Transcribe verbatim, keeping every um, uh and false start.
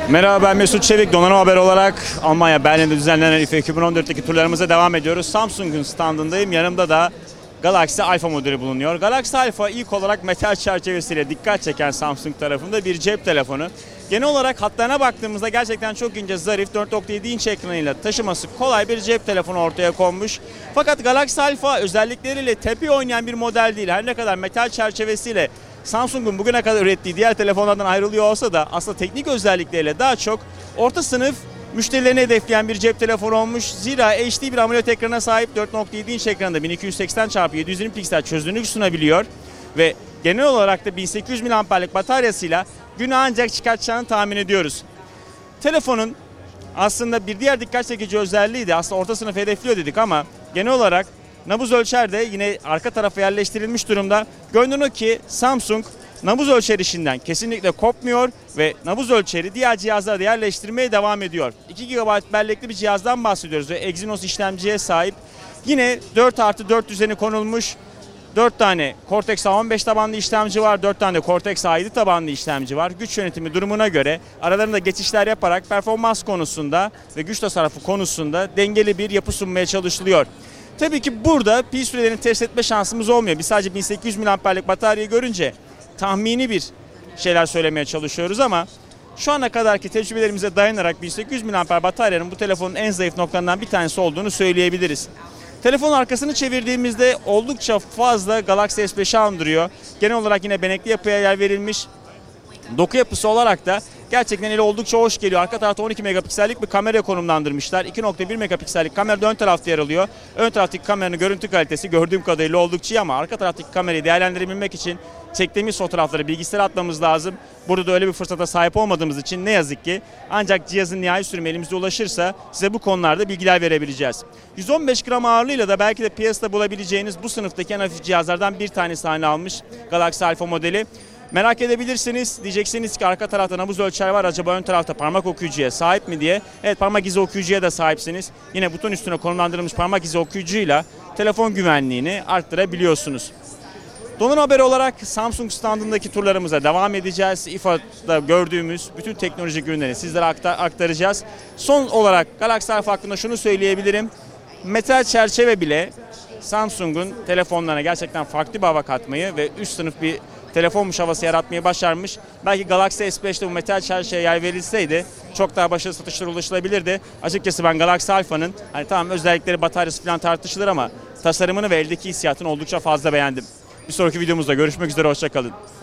Merhaba, ben Mesut Çevik. Donanım Haber olarak Almanya Berlin'de düzenlenen İFA iki bin on dörtteki turlarımıza devam ediyoruz. Samsung'un standındayım. Yanımda da Galaxy Alpha modeli bulunuyor. Galaxy Alpha ilk olarak metal çerçevesiyle dikkat çeken Samsung tarafında bir cep telefonu. Genel olarak hatlarına baktığımızda gerçekten çok ince, zarif, dört nokta yedi inç ekranıyla taşıması kolay bir cep telefonu ortaya konmuş. Fakat Galaxy Alpha özellikleriyle tepi oynayan bir model değil. Her ne kadar metal çerçevesiyle Samsung'un bugüne kadar ürettiği diğer telefonlardan ayrılıyor olsa da aslında teknik özellikleriyle daha çok orta sınıf müşterilerini hedefleyen bir cep telefonu olmuş. Zira H D bir AMOLED ekrana sahip, dört nokta yedi inç ekranda bin iki yüz seksen çarpı yedi yüz yirmi piksel çözünürlük sunabiliyor ve genel olarak da bin sekiz yüz miliamperlik bataryasıyla günü ancak çıkartacağını tahmin ediyoruz. Telefonun aslında bir diğer dikkat çekici özelliği de aslında orta sınıf hedefliyor dedik ama genel olarak nabız ölçer de yine arka tarafa yerleştirilmiş durumda. Görünen o ki Samsung nabız ölçer işinden kesinlikle kopmuyor ve nabız ölçeri diğer cihazlara da yerleştirmeye devam ediyor. iki gigabayt bellekli bir cihazdan bahsediyoruz ve Exynos işlemciye sahip. Yine dört artı dört düzeni konulmuş. dört tane Cortex A on beş tabanlı işlemci var, dört tane Cortex A yedi tabanlı işlemci var. Güç yönetimi durumuna göre aralarında geçişler yaparak performans konusunda ve güç tasarrufu konusunda dengeli bir yapı sunmaya çalışılıyor. Tabii ki burada pil sürelerini test etme şansımız olmuyor. Biz sadece bin sekiz yüz miliamperlik bataryayı görünce tahmini bir şeyler söylemeye çalışıyoruz ama şu ana kadarki tecrübelerimize dayanarak bin sekiz yüz miliamper bataryanın bu telefonun en zayıf noktalarından bir tanesi olduğunu söyleyebiliriz. Telefonun arkasını çevirdiğimizde oldukça fazla Galaxy S beş'i andırıyor. Genel olarak yine benekli yapıya yer verilmiş. Doku yapısı olarak da gerçekten ele oldukça hoş geliyor. Arka tarafta on iki megapiksellik bir kamera konumlandırmışlar. iki nokta bir megapiksellik kamera da ön tarafta yer alıyor. Ön taraftaki kameranın görüntü kalitesi gördüğüm kadarıyla oldukça iyi ama arka taraftaki kamerayı değerlendirebilmek için çektiğimiz fotoğrafları bilgisayara atmamız lazım. Burada da öyle bir fırsata sahip olmadığımız için ne yazık ki ancak cihazın nihai sürümü elimize ulaşırsa size bu konularda bilgiler verebileceğiz. yüz on beş gram ağırlığıyla da belki de piyasada bulabileceğiniz bu sınıftaki en hafif cihazlardan bir tanesi haline almış Galaxy Alpha modeli. Merak edebilirsiniz, diyeceksiniz ki arka tarafta nabız ölçer var, acaba ön tarafta parmak okuyucuya sahip mi diye. Evet, parmak izi okuyucuya da sahipsiniz. Yine buton üstüne konumlandırılmış parmak izi okuyucuyla telefon güvenliğini arttırabiliyorsunuz. Donanım haberi olarak Samsung standındaki turlarımıza devam edeceğiz. İFA'da gördüğümüz bütün teknolojik ürünleri sizlere aktaracağız. Son olarak Galaxy Alpha hakkında şunu söyleyebilirim. Metal çerçeve bile Samsung'un telefonlarına gerçekten farklı bir hava katmayı ve üst sınıf bir telefonmuş havası yaratmayı başarmış. Belki Galaxy S beş'te bu metal çerçeveye yer verilseydi çok daha başarılı satışlara ulaşılabilirdi. Açıkçası ben Galaxy Alpha'nın hani tamam özellikleri, bataryası falan tartışılır ama tasarımını ve eldeki hissiyatını oldukça fazla beğendim. Bir sonraki videomuzda görüşmek üzere, hoşça kalın.